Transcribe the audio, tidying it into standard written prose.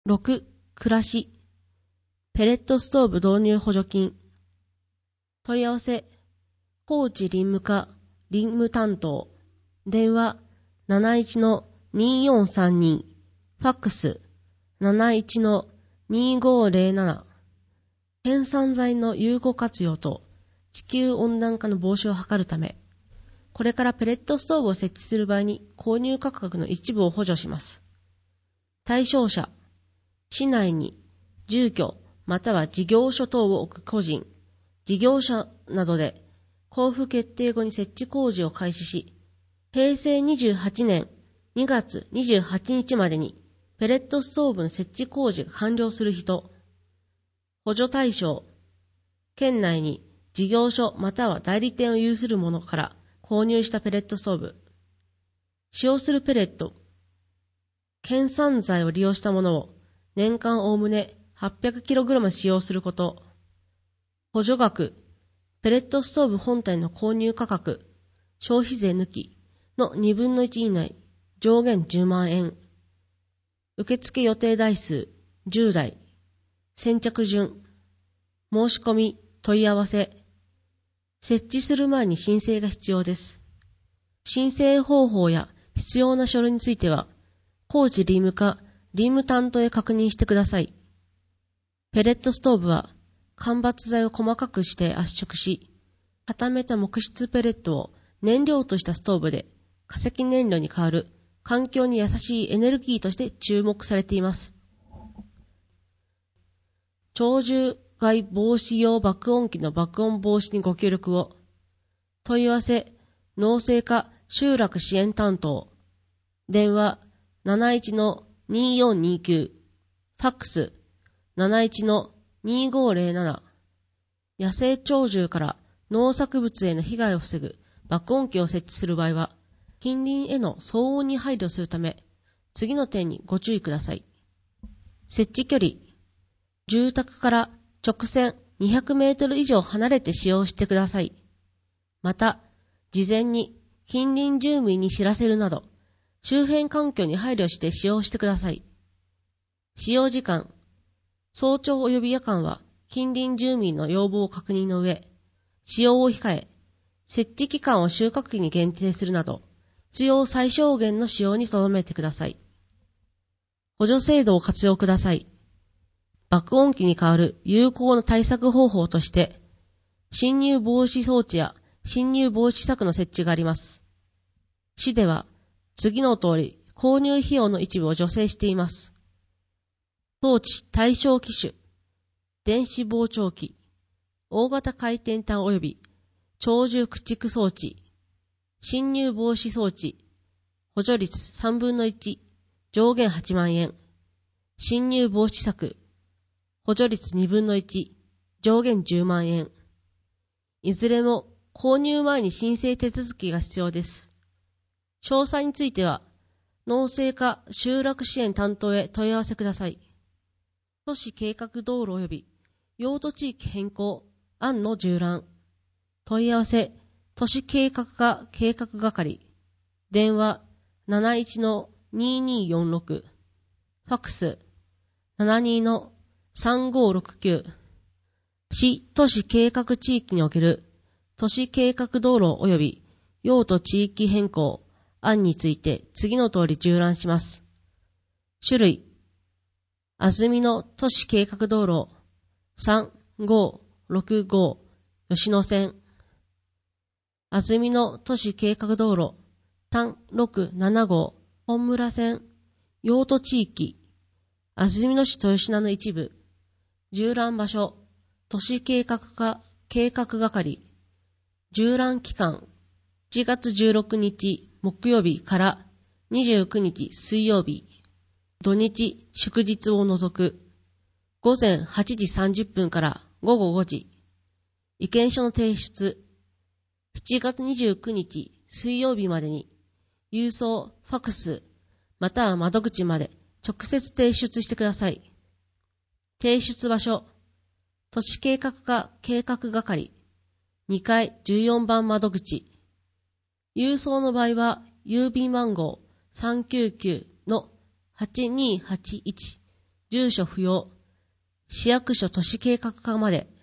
6、暮らし。ペレットストーブ導入補助金。問い合わせ。高知林務課、林務担当。電話、71-2432。ファックス、71-2507。県産材の有効活用と地球温暖化の防止を図るため、これからペレットストーブを設置する場合に購入価格の一部を補助します。対象者、市内に住居または事業所等を置く個人、事業者などで交付決定後に設置工事を開始し、平成28年2月28日までにペレットストーブの設置工事が完了する人、補助対象、県内に事業所または代理店を有する者から購入したペレットストーブ、使用するペレット、県産材を利用したものを年間おおむね 800kg 使用すること、補助額、ペレットストーブ本体の購入価格、消費税抜きの2分の1以内、上限10万円、受付予定台数10台、先着順、申し込み、問い合わせ、設置する前に申請が必要です。申請方法や必要な書類については、高知林務課林務担当へ確認してください。ペレットストーブは、間伐材を細かくして圧縮し、固めた木質ペレットを燃料としたストーブで化石燃料に代わる環境に優しいエネルギーとして注目されています。鳥獣害防止用爆音機の爆音防止にご協力を。問い合わせ、農政課集落支援担当。電話、71-2429。ファックス、71-2507。野生鳥獣から農作物への被害を防ぐ爆音機を設置する場合は、近隣への騒音に配慮するため、次の点にご注意ください。設置距離、住宅から直線200メートル以上離れて使用してください。また、事前に近隣住民に知らせるなど、周辺環境に配慮して使用してください。使用時間、早朝及び夜間は近隣住民の要望を確認の上、使用を控え、設置期間を収穫期に限定するなど、必要最小限の使用に留めてください。補助制度を活用ください。爆音機に代わる有効な対策方法として、侵入防止装置や侵入防止柵の設置があります。市では、次の通り購入費用の一部を助成しています。装置対象機種、電子膨張器、大型回転端及び鳥獣駆逐装置、侵入防止装置、補助率3分の1、上限8万円、侵入防止策、補助率2分の1、上限10万円。いずれも購入前に申請手続きが必要です。詳細については、農政課集落支援担当へ問い合わせください。都市計画道路及び用途地域変更案の縦覧。問い合わせ、都市計画課計画係。電話、71-2246。ファックス、72-3569。市都市計画地域における都市計画道路及び用途地域変更案について次の通り縦覧します。種類、安曇野都市計画道路3565吉野線、安曇野都市計画道路単675本村線、用途地域、安曇野市豊品の一部、縦覧場所、都市計画課計画係、縦覧期間、1月16日木曜日から29日水曜日、土日祝日を除く、午前8時30分から午後5時、意見書の提出、7月29日水曜日までに、郵送、ファックス、または窓口まで直接提出してください。提出場所、都市計画課計画係、2階14番窓口。郵送の場合は、郵便番号 399-8281 住所不要、市役所都市計画課まで